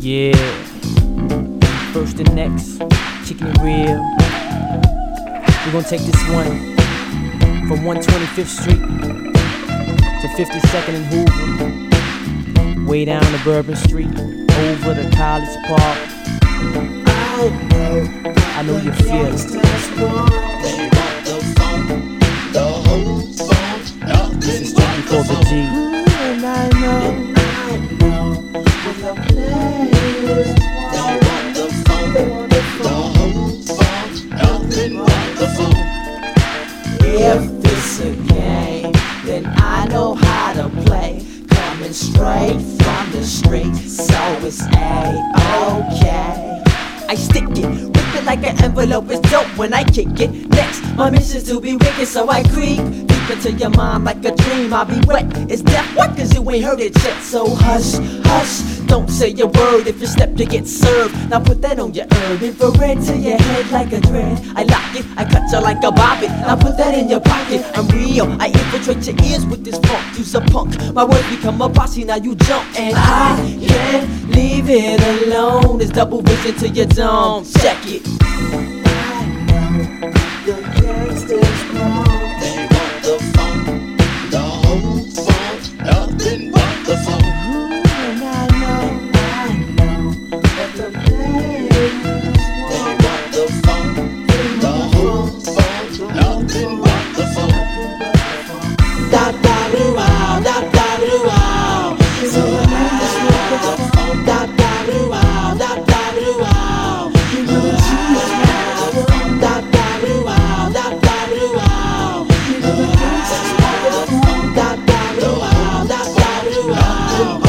Yeah. First and next, kicking it real. We're gonna take this one from 125th Street to 52nd and Hoover, way down to Bourbon Street, over to College Park. I know you feel it. This is strictly for the G. And I know when the players want the phone, nothing but the phone. If it's a game, then I know how to play. Coming straight from the street, so it's A-OK. I stick it, rip it like an envelope, it's dope when I kick it. Next, my mission's to be wicked, so I creep deep into your mind like a dream. I'll be wet, it's death, what? Cause you ain't heard it yet. So hush, hush, don't say a word. If you step, you get served. Now put that on your herb, infrared to your head like a thread. I lock it, I cut you like a bobbin. Now put that in your pocket, I'm real. I infiltrate your ears with this funk, you's a punk. My words become a posse, now you jump. And I can't leave it alone. It's double vision to your dome, check it. I know the gangsters know they want the phone, the whole phone, nothing but the phone. And I know that the players want the phone, the whole phone, nothing but the phone. Da da doo wow, da da doo wow. So the phone, da da doo wow, da da doo wow. Da da doo wow, da da doo wow. Da da doo wow, da da doo wow.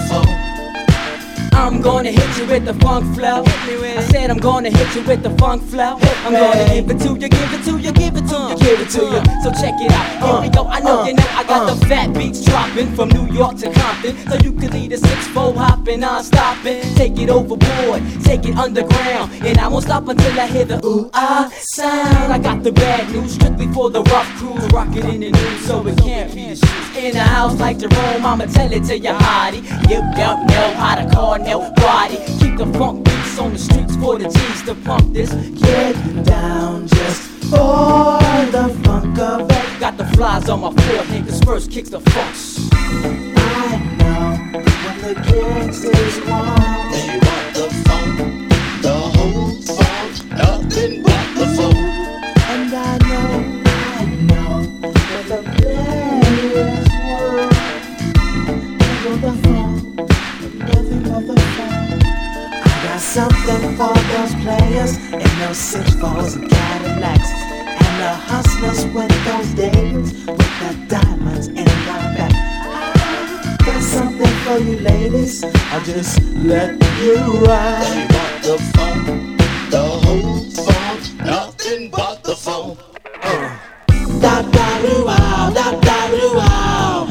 I'm gonna hit you with the funk flow. I said I'm gonna hit you with the funk flow. I'm gonna give it to you, give it to you, give it to you, give it to you. So check it out, here we go. I know you know I got the fat beats dropping from New York to Compton, so you can lead a 6-4 hopping, non-stopping. Take it overboard, take it underground, and I won't stop until I hear the ooh-ah sound. I got the bad news strictly for the rough crews, rocking in the news, so it can't be the shoes. In a house like Jerome, I'ma tell it to your hottie. You don't know how to call nobody. Keep the funk beats on the streets for the G's to pump this. Get down just for the funk of it. Got the flies on my forehead, cause first kicks the funks. I know when the gangsters want, they want the phone, the whole phone, nothing but the phone. And I know when the players want, they want the phone, nothing but the phone. I got something for those players in those 6-4s and Cadillacs, and the hustlers with those dames with the diamonds in my back. Got something for you ladies, I'll just let you ride. They want the phone, the whole phone, nothing but the phone. Da da doo wow, da da doo wow.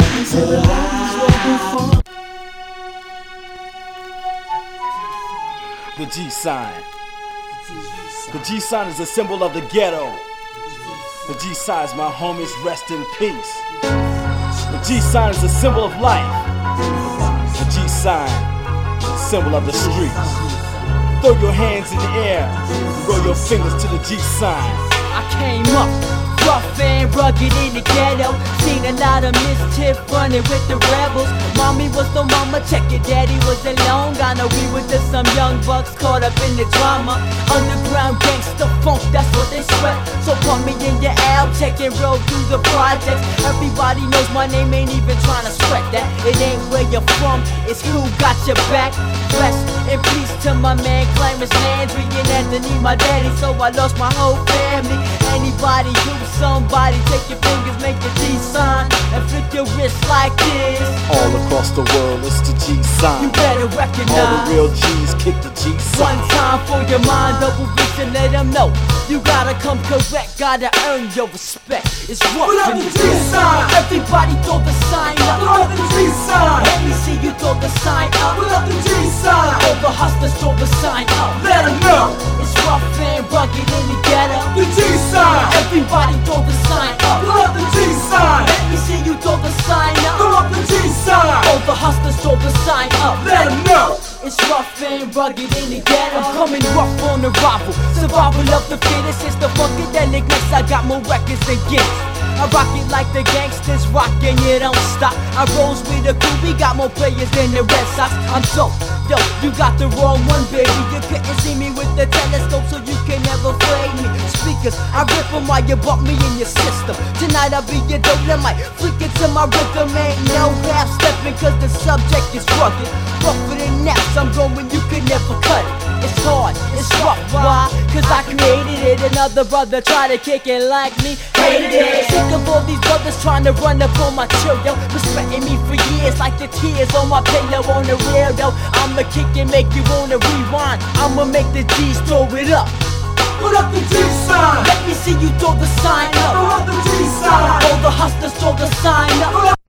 The G sign. The G sign is a symbol of the ghetto. The G sign is my homies, rest in peace. The G sign is a symbol of life. The G sign is a symbol of the streets. Throw your hands in the air and roll your fingers to the G sign. I came up rough and rugged in the ghetto. Seen a lot of mischief running with the rebels. Mommy was no mama, check it, daddy was alone. I know we were just some young bucks caught up in the drama. Underground gangsta funk, that's what they sweat. So put me in your L, check and roll through the projects. Everybody knows my name, ain't even trying to sweat that. It ain't where you're from, it's who got your back. Rest in peace to my man Clarence Landry and Anthony, my daddy. So I lost my whole family. Anybody who somebody, take your fingers, make the G sign, and flick your wrist like this. All across the world, it's the G sign. You better recognize all the real G's kick the G sign. One time for your mind, double vision, let them know. You gotta come correct, gotta earn your respect. It's rough in the G sign. Everybody throw the sign up. Throw the G sign. Let me see you throw the sign up. Put up the G sign. All the hustlers throw the sign up. Let them know. It's rough and rugged in the ghetto. The G sign. Everybody throw the sign up. Put up the G sign. Let me see you throw the sign up. Throw up the G sign. All the hustlers throw the sign up. Let them know. It's rough and and rugged in the ghetto. I'm coming rough on arrival. Survival of the fittest. It's the funkadelic mix. I got more records than gifts. I rock it like the gangsters rockin', you don't stop. I rolls with the crew, we got more players than the Red Sox. I'm so dope, you got the wrong one, baby. You couldn't see me with the telescope, so you can never play me. Speakers, I rip them while you bump me in your system. Tonight I'll be your dynamite, freak it to my rhythm. Ain't no half stepping, cause the subject is rugged. Rougher than naps, I'm going, you can never cut it. It's hard, it's rough, why? Cause I created it. Another brother tried to kick it like me, hated it. Sick of all these brothers trying to run up on my chill, yo. Respecting me for years like the tears on my pillow. On the real, yo, I'ma kick and make you wanna rewind. I'ma make the G's throw it up. Put up the G sign. Let me see you throw the sign up. Throw up the G sign. All the hustlers throw the sign up.